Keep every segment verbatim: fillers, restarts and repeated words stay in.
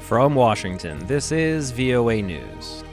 From Washington, this is V O A News.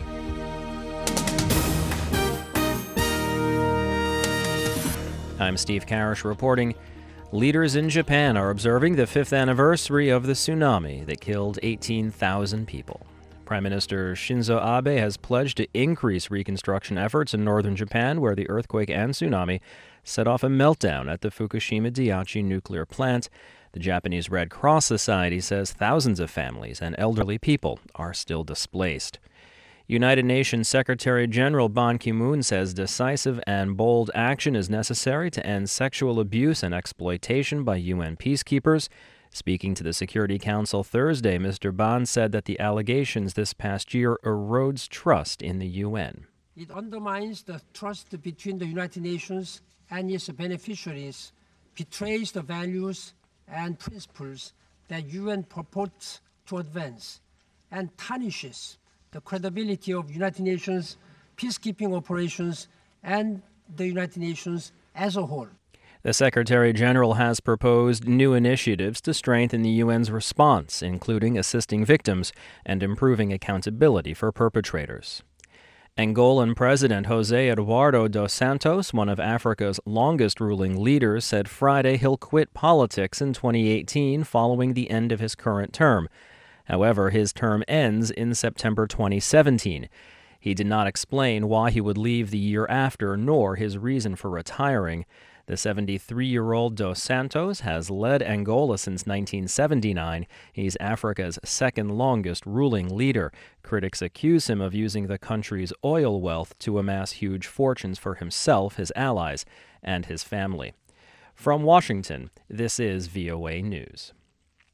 I'm Steve Karish reporting. Leaders in Japan are observing the fifth anniversary of the tsunami that killed eighteen thousand people. Prime Minister Shinzo Abe has pledged to increase reconstruction efforts in northern Japan, where the earthquake and tsunami set off a meltdown at the Fukushima Daiichi nuclear plant. The Japanese Red Cross Society says thousands of families and elderly people are still displaced. United Nations Secretary General Ban Ki-moon says decisive and bold action is necessary to end sexual abuse and exploitation by U N peacekeepers. Speaking to the Security Council Thursday, Mister Ban said that the allegations this past year erodes trust in the U N. It undermines the trust between the United Nations and its beneficiaries, betrays the values and principles that U N purports to advance, and tarnishes the credibility of United Nations peacekeeping operations and the United Nations as a whole. The Secretary General has proposed new initiatives to strengthen the U N's response, including assisting victims and improving accountability for perpetrators. Angolan President José Eduardo dos Santos, one of Africa's longest-ruling leaders, said Friday he'll quit politics in twenty eighteen following the end of his current term. However, his term ends in September twenty seventeen. He did not explain why he would leave the year after, nor his reason for retiring. The seventy-three-year-old Dos Santos has led Angola since nineteen seventy-nine. He's Africa's second-longest ruling leader. Critics accuse him of using the country's oil wealth to amass huge fortunes for himself, his allies, and his family. From Washington, this is V O A News.